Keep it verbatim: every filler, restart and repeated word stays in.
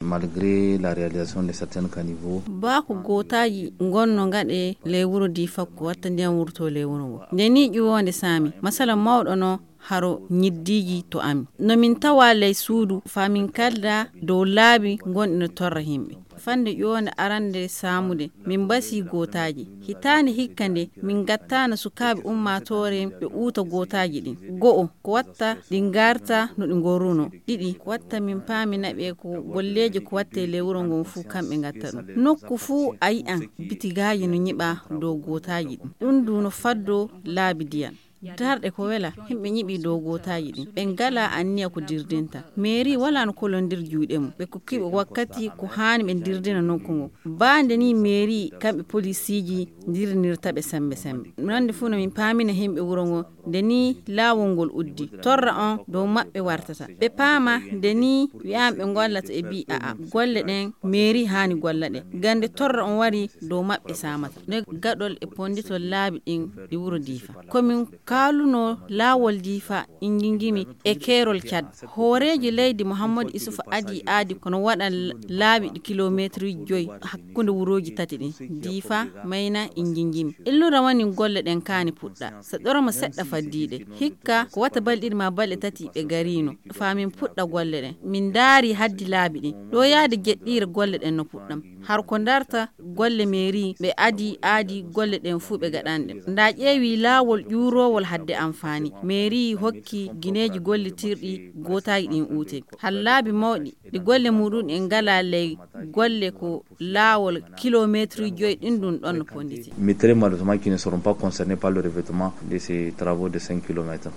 Malgré la réalisation de certains caniveaux, ba ku gotaji gonno ngade le wuro difa ko watta ndiyam wurto le wuro ngo nde ni ƴiwonde sami masala mawɗo no haro ñiddiji to ami no min tawa ley suudu famin kalda dow laabi gonɗino torra himɓe fande ƴiwonde arande samude min basi gotaji hitande hikkande min gattana sukaɓe ummatore ɓe uuta gotaji ɗin go'o ko watta ɗi garta no ɗi goruno ɗiɗi ko watta min paminaɓe ko golleji ko watte le wuro ngon fu kamɓe gatta ɗum nokku fu a yi'an bitigaji no ñiɓa dow gotaji ɗin ɗum du no faddo laabi diyan darɗe ko wela himɓe ñiɓi dow gotaji ɗin ɓe ngala anniya ko dirdinta mairie wala no kolondir juuɗe mum ɓe kokkiɓe wakkati ko hani ɓe dirdina nokku ngo bande ni mairie kamɓe polisiji dirnirtaɓe sembe sembe nande fu no min pamina himɓe wuro ngo nde ni laawol ngol uddi torra on dow maɓɓe wartata ɓe paama nde ni wi'an ɓe gollata e bi aa golle ɗen mairie hani golla ɗe gande torra on wari dow maɓɓe samata ne gaɗol e ponditol laabi ɗin ɗi wuro difa komin kaluno laawol difa ingingimi e kerol cad hooreji leydi mouhamadou isufa adi aadi kono waɗa laabi ɗi kilométre joyi hakkunde wuroji tati ɗin difa mayna ingingimi illura woni golle ɗen kaani puɗɗa so ɗoroma seɗɗa faddiɗe hikka ko wata balɗe ɗiɗi ma balɗe tati ɓe garino famin puɗɗa golle ɗen min daari haddi laabi ɗin ɗo yaade jeɗɗire golle ɗen no puɗɗam har ko darta golle mairie ɓe adi aadi golle ɗen fuu ɓe gaɗanɗe nda ƴeewi laawol ƴurowol hadde amfani mairie hokki guineji gollitirɗi gotaji ɗin uute hallaabi mawɗi ɗi golle muɗum en ngala ley golle ko laawol kilométre joyi ɗin ɗum ɗon no ponditi. Mais très malheureusement qui ne seront pas concernés par le revêtement de ces travaux de cinq kilomètres.